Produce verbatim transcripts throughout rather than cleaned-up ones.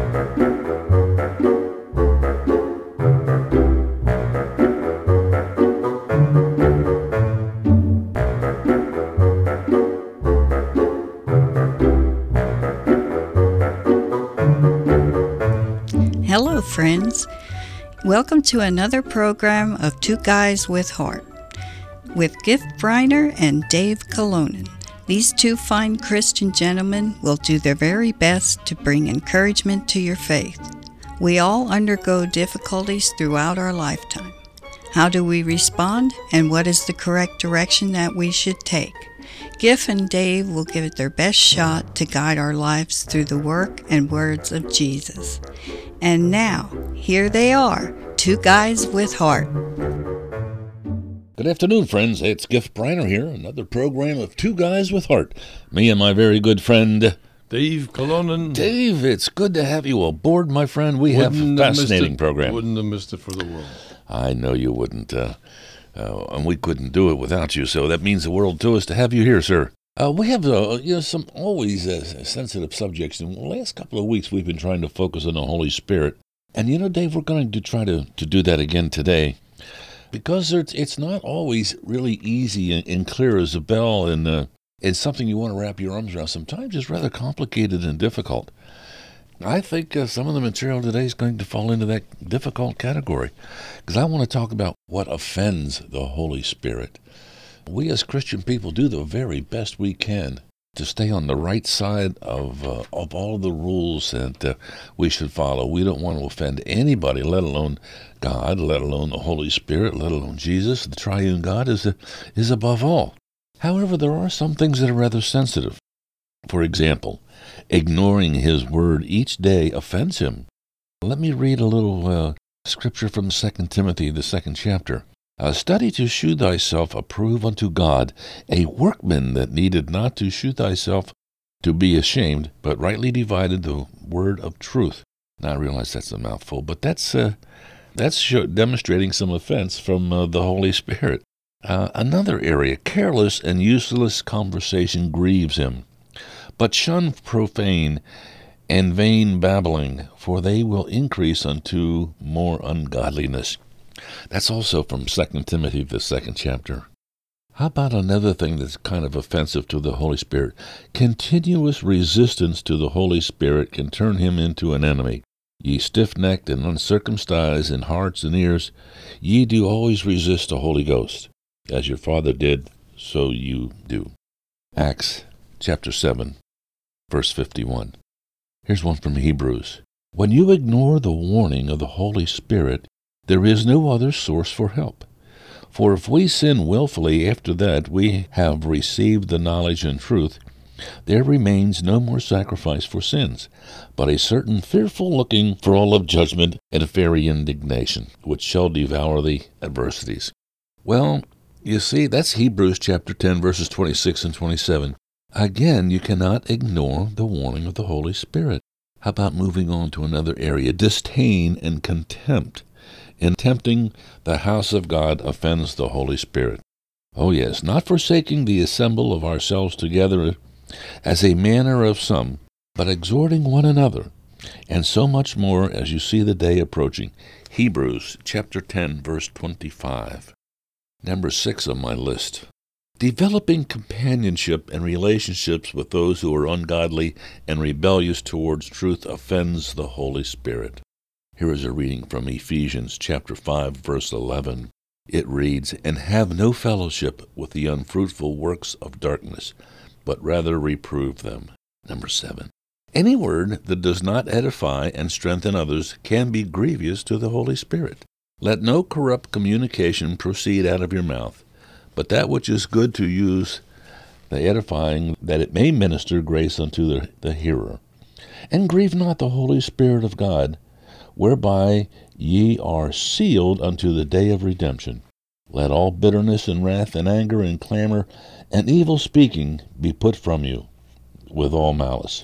Hello, friends. Welcome to another program of Two Guys with Heart with Gift Briner and Dave Colonen. These two fine Christian gentlemen will do their very best to bring encouragement to your faith. We all undergo difficulties throughout our lifetime. How do we respond, and what is the correct direction that we should take? Giff and Dave will give it their best shot to guide our lives through the work and words of Jesus. And now, here they are, Two Guys with Heart. Good afternoon, friends. It's Gift Briner here, another program of Two Guys with Heart. Me and my very good friend, Dave Colonen. Dave, it's good to have you aboard, my friend. We wouldn't have a fascinating it, program. Wouldn't have missed it for the world. I know you wouldn't, uh, uh, and we couldn't do it without you, so that means the world to us to have you here, sir. Uh, we have uh, you know, some always uh, sensitive subjects. In the last couple of weeks, we've been trying to focus on the Holy Spirit. And, you know, Dave, we're going to try to, to do that again today. Because it's, it's not always really easy and, and clear as a bell, and uh, it's something you want to wrap your arms around. Sometimes it's rather complicated and difficult. I think uh, some of the material today is going to fall into that difficult category. Because I want to talk about what offends the Holy Spirit. We as Christian people do the very best we can to stay on the right side of uh, of all the rules that uh, we should follow. We don't want to offend anybody, let alone God, let alone the Holy Spirit, let alone Jesus. The triune God is, uh, is above all. However, there are some things that are rather sensitive. For example, ignoring His word each day offends Him. Let me read a little uh, scripture from Second Timothy, the second chapter. Uh, study to shew thyself approved unto God, a workman that needed not to shew thyself to be ashamed, but rightly divided the word of truth. Now, I realize that's a mouthful, but that's uh, that's show, demonstrating some offense from uh, the Holy Spirit. Uh, another area, careless and useless conversation grieves Him. But shun profane and vain babbling, for they will increase unto more ungodliness. That's also from Second Timothy, the second chapter. How about another thing that's kind of offensive to the Holy Spirit? Continuous resistance to the Holy Spirit can turn Him into an enemy. Ye stiff-necked and uncircumcised in hearts and ears, ye do always resist the Holy Ghost. As your father did, so you do. Acts chapter seven, verse fifty-one. Here's one from Hebrews. When you ignore the warning of the Holy Spirit, there is no other source for help. For if we sin willfully after that we have received the knowledge and truth, there remains no more sacrifice for sins, but a certain fearful looking for all of judgment and fiery indignation, which shall devour the adversities. Well, you see, that's Hebrews chapter ten, verses twenty-six and twenty-seven. Again, you cannot ignore the warning of the Holy Spirit. How about moving on to another area? Disdain and contempt. In tempting the house of God offends the Holy Spirit. Oh yes, not forsaking the assembly of ourselves together as a manner of some, but exhorting one another, and so much more as you see the day approaching. Hebrews chapter ten, verse twenty-five. Number six on my list. Developing companionship and relationships with those who are ungodly and rebellious towards truth offends the Holy Spirit. Here is a reading from Ephesians chapter five, verse eleven. It reads, And have no fellowship with the unfruitful works of darkness, but rather reprove them. Number seven. Any word that does not edify and strengthen others can be grievous to the Holy Spirit. Let no corrupt communication proceed out of your mouth, but that which is good to use the edifying, that it may minister grace unto the, the hearer. And grieve not the Holy Spirit of God, whereby ye are sealed unto the day of redemption. Let all bitterness and wrath and anger and clamor and evil speaking be put from you, with all malice.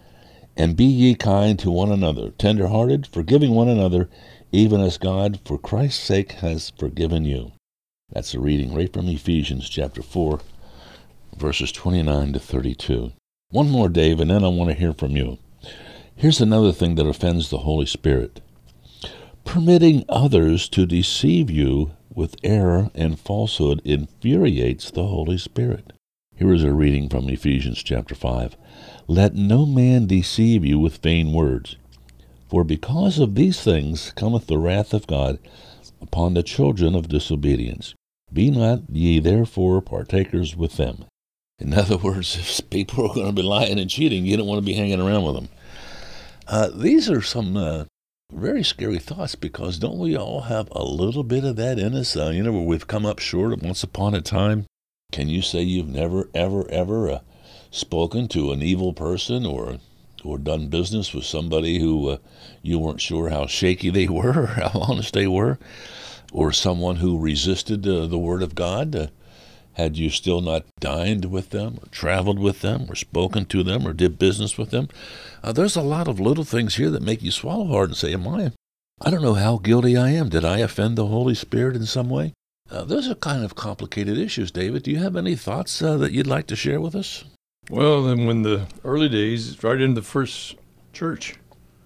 And be ye kind to one another, tender-hearted, forgiving one another, even as God, for Christ's sake, has forgiven you. That's a reading right from Ephesians chapter four, verses twenty-nine to thirty-two. One more, Dave, and then I want to hear from you. Here's another thing that offends the Holy Spirit. Permitting others to deceive you with error and falsehood infuriates the Holy Spirit. Here is a reading from Ephesians chapter five. Let no man deceive you with vain words, for because of these things cometh the wrath of God upon the children of disobedience. Be not ye therefore partakers with them. In other words, if people are going to be lying and cheating, you don't want to be hanging around with them. Uh, these are some uh, very scary thoughts, because don't we all have a little bit of that in us? Uh, you know, where we've come up short once upon a time. Can you say you've never, ever, ever uh, spoken to an evil person or or done business with somebody who uh, you weren't sure how shaky they were or how honest they were, or someone who resisted uh, the Word of God? Uh, had you still not dined with them or traveled with them or spoken to them or did business with them? Uh, there's a lot of little things here that make you swallow hard and say, am I, I don't know how guilty I am. Did I offend the Holy Spirit in some way? Uh, those are kind of complicated issues, David. Do you have any thoughts uh, that you'd like to share with us? Well, then when the early days, right in the first church,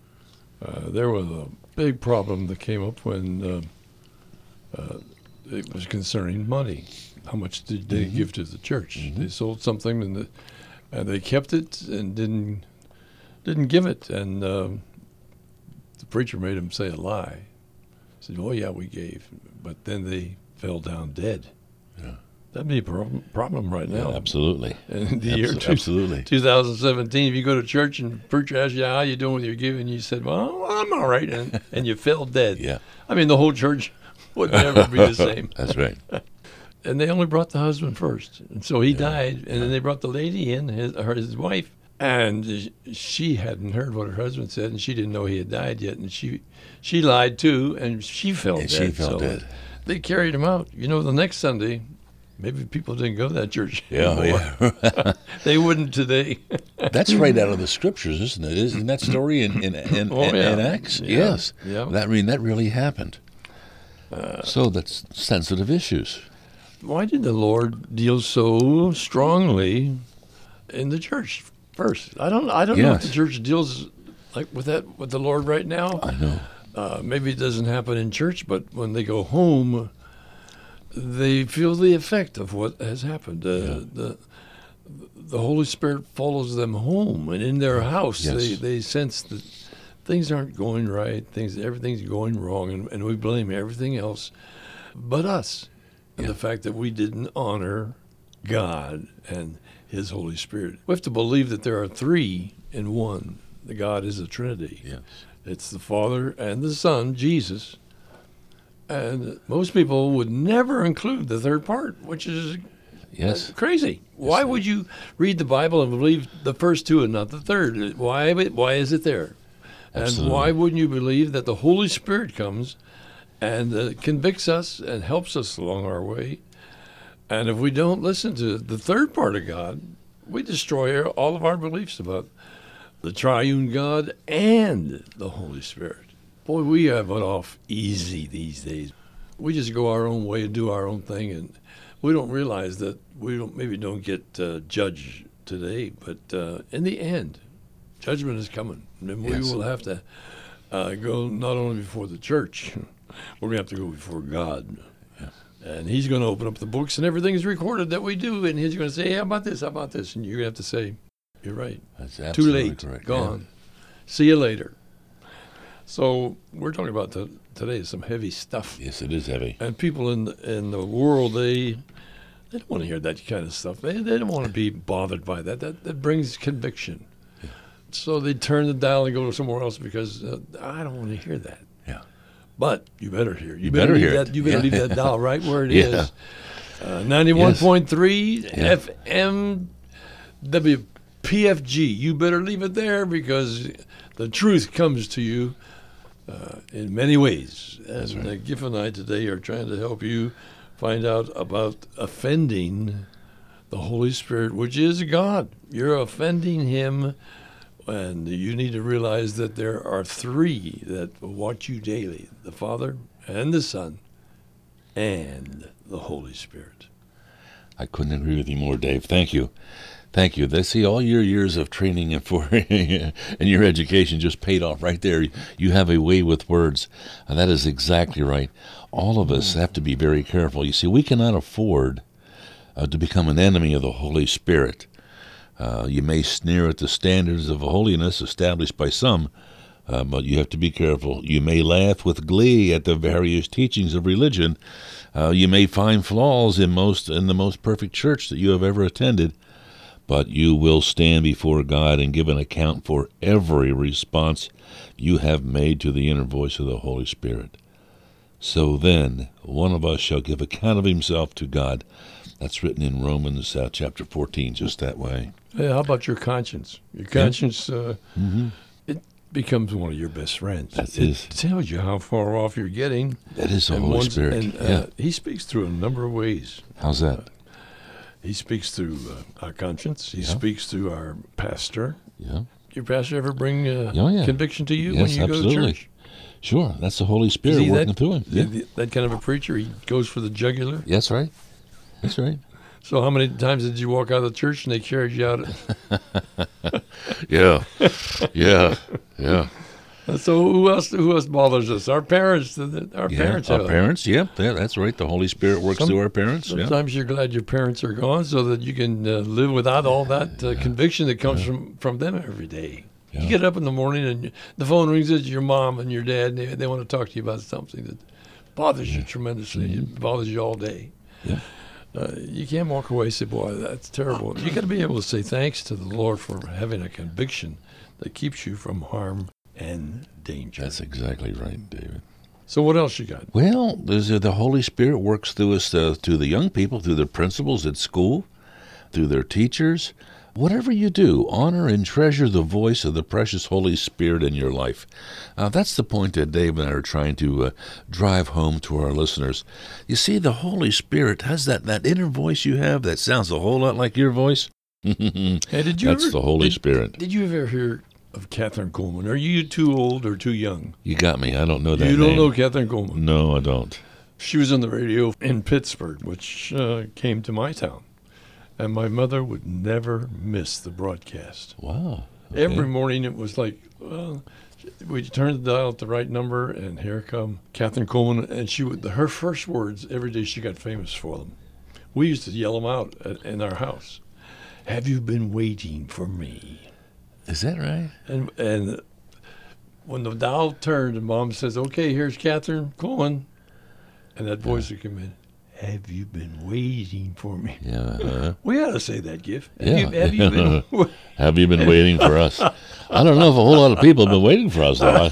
uh, there was a big problem that came up when uh, uh, it was concerning money. How much did they mm-hmm. give to the church? Mm-hmm. They sold something and, the, and they kept it and didn't didn't give it. And um, the preacher made them say a lie. He said, "Oh yeah, we gave," but then they fell down dead. Yeah. That'd be a problem, problem right now. Yeah, absolutely. In the Abs- year two, absolutely. twenty seventeen, if you go to church and preacher asks you how you doing with your giving, you said, "Well, I'm all right," and, and you fell dead. Yeah. I mean, the whole church would never be the same. That's right. And they only brought the husband first, and so he yeah. died. And then they brought the lady in, his, her, his wife, and she hadn't heard what her husband said, and she didn't know he had died yet, and she she lied too, and she fell and dead. She fell so dead. They carried him out. You know, the next Sunday, maybe people didn't go to that church Yeah, anymore. yeah. They wouldn't today. That's right out of the scriptures, isn't it? Isn't that story in in, in, oh, in, yeah. in Acts? Yeah. Yes. Yeah. That, I mean, that really happened. Uh, so that's sensitive issues. Why did the Lord deal so strongly in the church first? I don't. I don't yes. know if the church deals like with that with the Lord right now. I know. Uh, maybe it doesn't happen in church, but when they go home, they feel the effect of what has happened. Uh, yeah. The the Holy Spirit follows them home, and in their house, yes. they, they sense that things aren't going right. Things everything's going wrong, and, and we blame everything else but us. And yeah. the fact that we didn't honor God and His Holy Spirit. We have to believe that there are three in one. The God is a Trinity. Yes. It's the Father and the Son, Jesus. And most people would never include the third part, which is yes. crazy. Why yes. would you read the Bible and believe the first two and not the third? Why, why is it there? Absolutely. And why wouldn't you believe that the Holy Spirit comes and uh, convicts us and helps us along our way? And if we don't listen to the third part of God, we destroy all of our beliefs about the triune God and the Holy Spirit. Boy, we have it off easy these days. We just go our own way and do our own thing, and we don't realize that we don't maybe don't get uh, judged today, but uh, in the end, judgment is coming, and we yes. will have to uh, go not only before the church, we're going to have to go before God. Yeah. And He's going to open up the books, and everything is recorded that we do, and He's going to say, hey, how about this, how about this? And you're going to have to say, you're right. That's Too absolutely late, correct. gone. Yeah. See you later. So we're talking about the, today some heavy stuff. Yes, it is heavy. And people in the, in the world, they they don't want to hear that kind of stuff. They, they don't want to be bothered by that. That, that brings conviction. Yeah. So they turn the dial and go somewhere else because uh, I don't want to hear that. Yeah. But you better hear. You, you better, better leave hear that. it. You better yeah. leave that dial right where it yeah. is. Uh, ninety-one point three yes. F M W P F G. You better leave it there because the truth comes to you uh, in many ways. That's and right. uh, Giff and I today are trying to help you find out about offending the Holy Spirit, which is God. You're offending Him, and you need to realize that there are three that watch you daily: the Father and the Son and the Holy Spirit. I couldn't agree with you more, Dave. Thank you. Thank you. They see all your years of training and for and your education just paid off right there. You have a way with words, and that is exactly right. All of us have to be very careful. You see, we cannot afford uh, to become an enemy of the Holy Spirit. Uh, you may sneer at the standards of holiness established by some, uh, but you have to be careful. You may laugh with glee at the various teachings of religion. Uh, you may find flaws in most in the most perfect church that you have ever attended, but you will stand before God and give an account for every response you have made to the inner voice of the Holy Spirit. So then, one of us shall give account of himself to God. That's written in Romans uh, chapter fourteen, just that way. Hey, how about your conscience? Your conscience, uh, Mm-hmm. it becomes one of your best friends. That it is. tells you how far off you're getting. That is the And Holy once- Spirit. And, uh, yeah. He speaks through a number of ways. How's that? He speaks through uh, our conscience. He Yeah. speaks through our pastor. Yeah. Your pastor ever bring uh, Oh, yeah. conviction to you Yes, when you absolutely. go to church? Sure. That's the Holy Spirit Is he working that, through him. Yeah. th- that kind of a preacher? He goes for the jugular. That's right. That's right. So how many times did you walk out of the church and they carried you out? Yeah. Yeah. Yeah. So who else? Who else bothers us? Our parents. the- the- Our Yeah, parents. our have- parents, yep, yeah, that's right. The Holy Spirit works Some- through our parents. Yeah. Sometimes you're glad your parents are gone so that you can uh, live without all that uh, conviction that comes from, from them every day. Yeah. You get up in the morning and you- the phone rings. It's your mom and your dad, and they, they want to talk to you about something that bothers you tremendously. It bothers you all day. Yeah. Uh, you can't walk away and say, boy, that's terrible. You got to be able to say thanks to the Lord for having a conviction that keeps you from harm and danger. That's exactly right, David. So what else you got? Well, there's, uh, the Holy Spirit works through us, uh, to the young people, through the principals at school, through their teachers. Whatever you do, honor and treasure the voice of the precious Holy Spirit in your life. Uh, that's the point that Dave and I are trying to uh, drive home to our listeners. You see, the Holy Spirit has that, that inner voice you have that sounds a whole lot like your voice. Hey, did you That's ever, the Holy did, Spirit. Did you ever hear of Catherine Coleman? Are you too old or too young? You got me. I don't know that You don't name. know Catherine Coleman. No, I don't. She was on the radio in Pittsburgh, which uh, came to my town. And my mother would never miss the broadcast. Wow. Okay. Every morning it was like, well, we turned the dial at the right number, and here come Catherine Coleman. And she would, her first words every day, she got famous for them. We used to yell them out at, in our house. Have you been waiting for me? Is that right? And and when the dial turned and Mom says, okay, here's Catherine Coleman, and that voice would come in, have you been waiting for me? Yeah. Uh-huh. We ought to say that, Giff. Have Yeah. You, have you been? Have you been waiting for us? I don't know if a whole lot of people have been waiting for us, though.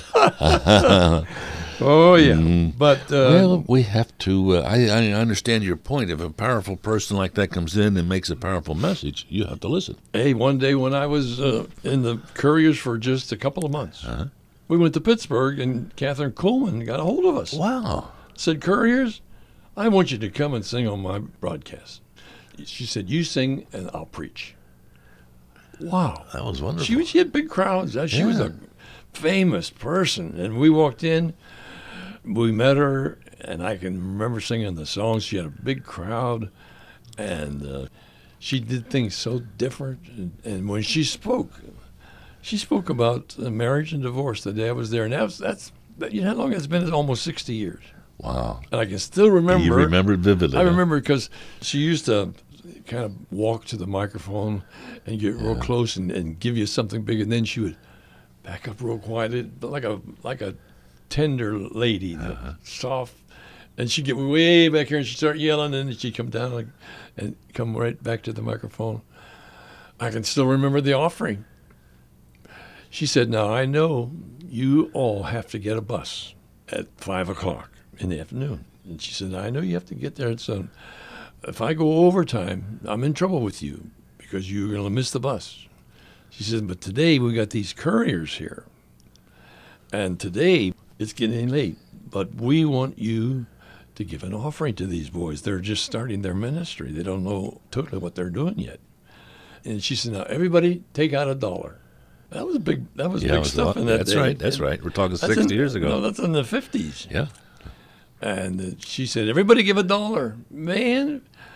Oh, yeah. Mm. But uh, Well, we have to. Uh, I, I understand your point. If a powerful person like that comes in and makes a powerful message, you have to listen. hey, one day when I was uh, in the Couriers for just a couple of months, Uh-huh. we went to Pittsburgh, and Catherine Coleman got a hold of us. Wow. Said, Couriers, I want you to come and sing on my broadcast. She said, you sing and I'll preach. Wow. That was wonderful. She, was- she had big crowds. Uh, She was Yeah. a famous person. And we walked in, we met her, and I can remember singing the songs. She had a big crowd, and uh, she did things so different. And, and when she spoke, she spoke about uh, marriage and divorce the day I was there. And that was, that's, that, you know how long it's been? It's almost sixty years. Wow. And I can still remember. You remember it vividly. I huh? remember because she used to kind of walk to the microphone and get real close and, and give you something big, and then she would back up real quiet, it- like a like a tender lady, the Uh-huh. soft. And she'd get way back here and she'd start yelling, and then she'd come down like, and come right back to the microphone. I can still remember the offering. She said, now I know you all have to get a bus at five o'clock in the afternoon. And she said, I know you have to get there at seven. If I go overtime, I'm in trouble with you because you're going to miss the bus. She said, but today we got these couriers here. And today it's getting late, but we want you to give an offering to these boys. They're just starting their ministry. They don't know totally what they're doing yet. And she said, now everybody take out a dollar. That was big. That was Yeah, it big was a stuff lot- in that That's day. right. That's And right. We're talking that's sixty in- years ago. No, that's in the fifties. Yeah. And uh, she said, everybody give a dollar. Man,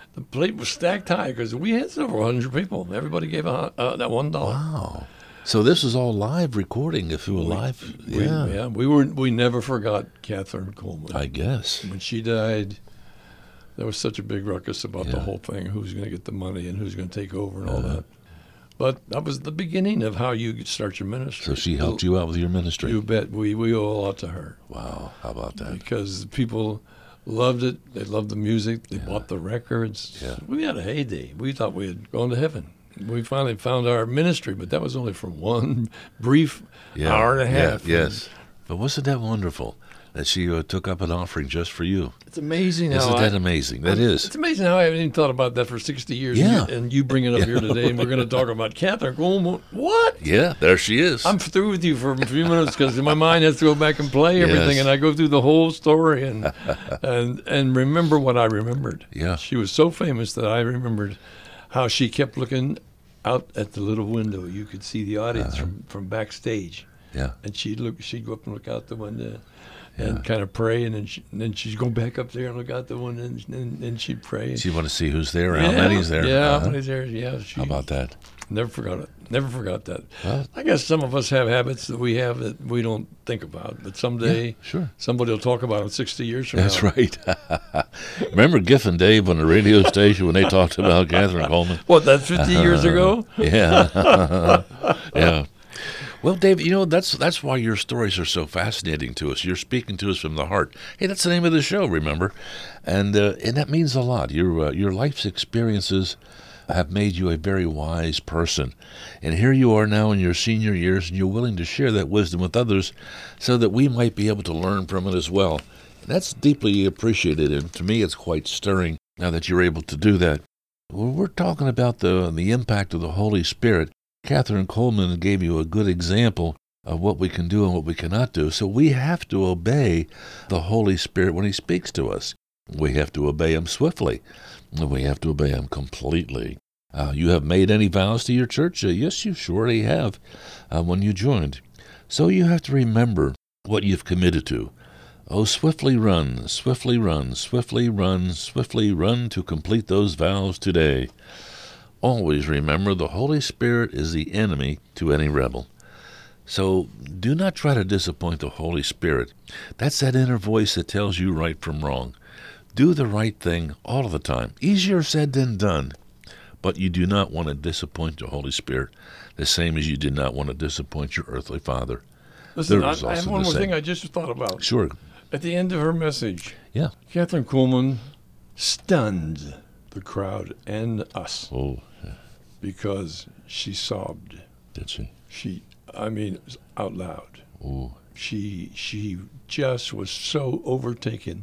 the plate was stacked high because we had several hundred people. Everybody gave a, uh, that one dollar. Wow. So this is all live recording, if you were live. We, Yeah. yeah, we were. We never forgot Catherine Coleman. I guess. When she died, there was such a big ruckus about the Yeah. whole thing, who's going to get the money and who's going to take over and all that. But that was the beginning of how you could start your ministry. So she helped you out with your ministry. You bet. We, we owe a lot to her. Wow. How about that? Because people loved it. They loved the music. They bought the records. Yeah. We had a heyday. We thought we had gone to heaven. We finally found our ministry, but that was only for one brief Yeah. hour and a Yeah, half. yes. But wasn't that wonderful that she uh, took up an offering just for you? It's amazing Isn't how that I, amazing? That It's is. amazing how I haven't even thought about that for sixty years. Yeah. And you, and you bring it up here today, and we're going to talk about Catherine Coleman. What? Yeah, there she is. I'm through with you for a few minutes because my mind has to go back and play everything, Yes. and I go through the whole story and and and remember what I remembered. Yeah. She was so famous that I remembered how she kept looking out at the little window. You could see the audience Uh-huh. from, from backstage, Yeah. and she'd look. She'd go up and look out the window. And Yeah. kind of pray, and then, she, and then she'd go back up there and look out the window, and then and she'd pray. So you want to see who's there, how Yeah, many's there? Yeah, Uh-huh. how many's there? Yeah. She How about that? Never forgot it. Never forgot that. Well- I guess some of us have habits that we have that we don't think about, but someday Yeah, sure. somebody will talk about it sixty years from That's now. right. Remember Giff and Dave on the radio station when they talked about Catherine Coleman? What, that's fifty years ago? Yeah. Yeah. Well, Dave, you know, that's that's why your stories are so fascinating to us. You're speaking to us from the heart. Hey, that's the name of the show, remember? And uh, and that means a lot. Your uh, your life's experiences have made you a very wise person. And here you are now in your senior years, and you're willing to share that wisdom with others so that we might be able to learn from it as well. And that's deeply appreciated, and to me it's quite stirring now that you're able to do that. Well, we're talking about the the impact of the Holy Spirit. Catherine Coleman gave you a good example of what we can do and what we cannot do. So we have to obey the Holy Spirit when He speaks to us. We have to obey Him swiftly. And we have to obey Him completely. Uh, you have made any vows to your church? Uh, yes, you surely have uh, when you joined. So you have to remember what you've committed to. Oh, swiftly run, swiftly run, swiftly run, swiftly run to complete those vows today. Always remember the Holy Spirit is the enemy to any rebel. So do not try to disappoint the Holy Spirit. That's that inner voice that tells you right from wrong. Do the right thing all of the time. Easier said than done. But you do not want to disappoint the Holy Spirit, the same as you did not want to disappoint your earthly father. Listen, There I, was I have also one the more same. thing I just thought about. Sure. At the end of her message, Yeah. Catherine Coleman stunned the crowd and us Oh, because she sobbed. did she? She, I mean, it was out loud. Oh, She she just was so overtaken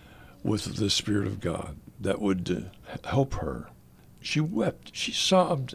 with the Spirit of God that would uh, help her. She wept. She sobbed.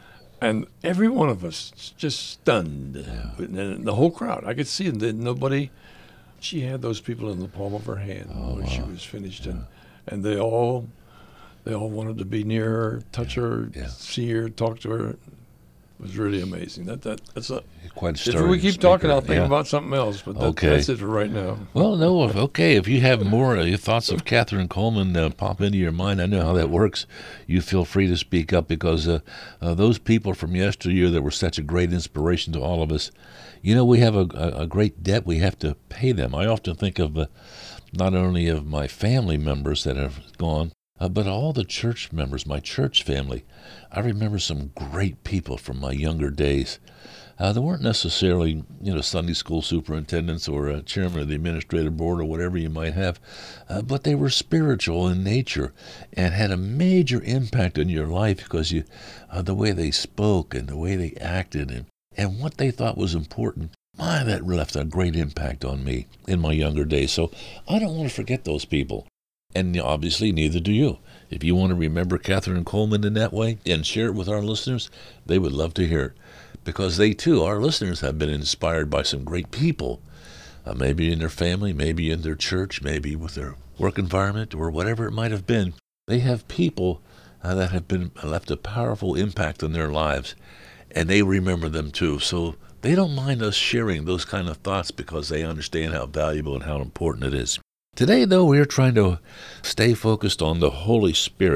And every one of us just stunned. And the whole crowd, I could see that nobody, she had those people in the palm of her hand when she was finished. And, and they all they all wanted to be near her, touch her, Yeah. see her, talk to her. It was really amazing. That that That's a, quite a if stirring we keep speaker. talking, I'll think Yeah. about something else. But that, Okay. that's it for right now. Well, no, if- okay. If you have more uh, your thoughts of Catherine Coleman uh, pop into your mind, I know how that works. You feel free to speak up because uh, uh, those people from yesteryear that were such a great inspiration to all of us, you know, we have a, a, a great debt we have to pay them. I often think of uh, not only of my family members that have gone, uh, but all the church members, my church family. I remember some great people from my younger days. Uh, they weren't necessarily, you know, Sunday school superintendents or a chairman of the administrative board or whatever you might have, uh, but they were spiritual in nature and had a major impact on your life because you, uh, the way they spoke and the way they acted and, and what they thought was important. My, that left a great impact on me in my younger days. So I don't want to forget those people. And obviously, neither do you. If you want to remember Catherine Coleman in that way and share it with our listeners, they would love to hear it. Because they, too, our listeners, have been inspired by some great people, uh, maybe in their family, maybe in their church, maybe with their work environment, or whatever it might have been. They have people uh, that have been left a powerful impact on their lives, and they remember them, too. So they don't mind us sharing those kind of thoughts because they understand how valuable and how important it is. Today, though, we are trying to stay focused on the Holy Spirit.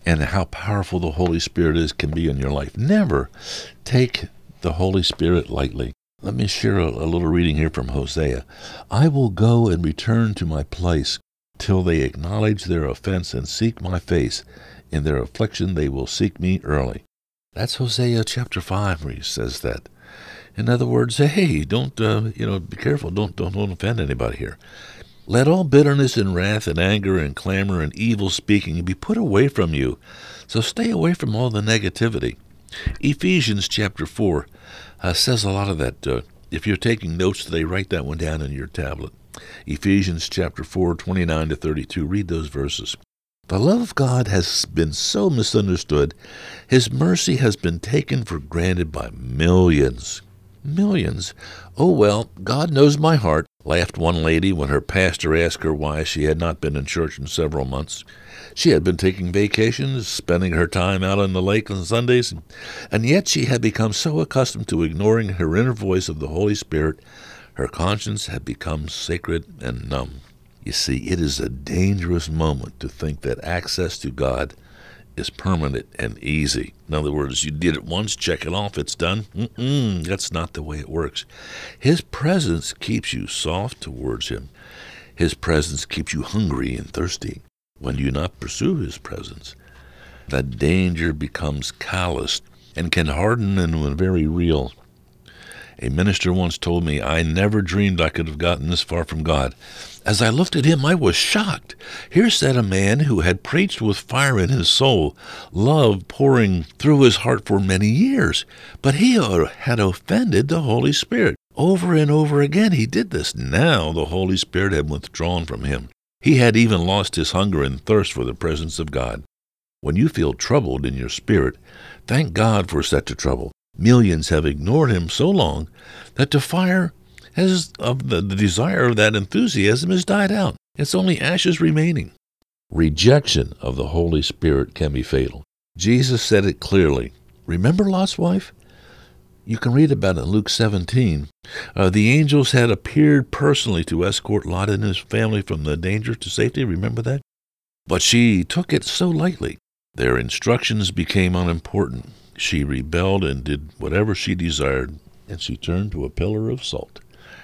and how powerful the Holy Spirit is can be in your life. Never take the Holy Spirit lightly. Let me share a, a little reading here from Hosea. I will go and return to my place till they acknowledge their offense and seek my face. In their affliction they will seek me early. That's Hosea chapter five where he says that. In other words, hey, don't, uh, you know, be careful. Don't, don't, don't offend anybody here. Let all bitterness and wrath and anger and clamor and evil speaking be put away from you. So stay away from all the negativity. Ephesians chapter four uh, says a lot of that. Uh, if you're taking notes today, write that one down in your tablet. Ephesians chapter four, twenty-nine to thirty-two. Read those verses. The love of God has been so misunderstood. His mercy has been taken for granted by millions. Millions. Oh, well, God knows my heart, laughed one lady when her pastor asked her why she had not been in church in several months. She had been taking vacations, spending her time out on the lake on Sundays, and yet she had become so accustomed to ignoring her inner voice of the Holy Spirit, her conscience had become sacred and numb. You see, it is a dangerous moment to think that access to God is permanent and easy. In other words, you did it once, check it off, it's done. Mm-mm, that's not the way it works. His presence keeps you soft towards him. His presence keeps you hungry and thirsty. When you not pursue his presence, that danger becomes calloused and can harden into very real. A minister once told me, I never dreamed I could have gotten this far from God. As I looked at him, I was shocked. Here sat a man who had preached with fire in his soul, love pouring through his heart for many years. But he had offended the Holy Spirit. Over and over again he did this. Now the Holy Spirit had withdrawn from him. He had even lost his hunger and thirst for the presence of God. When you feel troubled in your spirit, thank God for such a trouble. Millions have ignored him so long that the fire has, of the, the desire of that enthusiasm has died out. It's only ashes remaining. Rejection of the Holy Spirit can be fatal. Jesus said it clearly. Remember Lot's wife? You can read about it in Luke seventeen. Uh, the angels had appeared personally to escort Lot and his family from the danger to safety. Remember that? But she took it so lightly. Their instructions became unimportant. She rebelled and did whatever she desired, and she turned to a pillar of salt.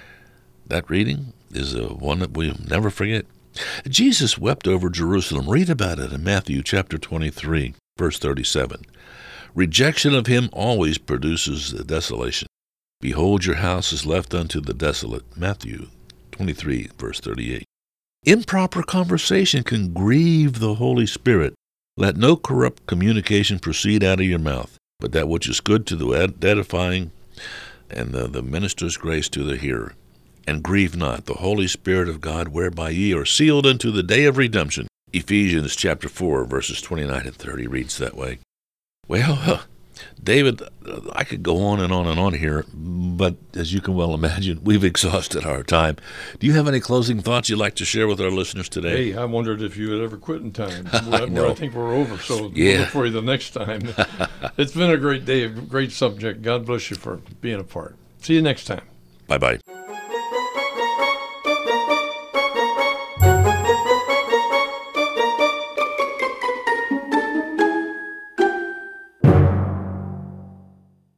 That reading is a one that we'll never forget. Jesus wept over Jerusalem. Read about it in Matthew chapter twenty-three, verse thirty-seven. Rejection of him always produces desolation. Behold, your house is left unto the desolate. Matthew twenty-three, verse thirty-eight. Improper conversation can grieve the Holy Spirit. Let no corrupt communication proceed out of your mouth, but that which is good to the edifying and the, the minister's grace to the hearer. And grieve not the Holy Spirit of God, whereby ye are sealed unto the day of redemption. Ephesians chapter four, verses twenty-nine and thirty reads that way. Well, uh, David, uh, I could go on and on and on here, but as you can well imagine, we've exhausted our time. Do you have any closing thoughts you'd like to share with our listeners today? Hey, I wondered if you would ever quit in time. I know. I think we're over, so Yeah. we'll look for you the next time. It's been a great day, a great subject. God bless you for being a part. See you next time. Bye-bye.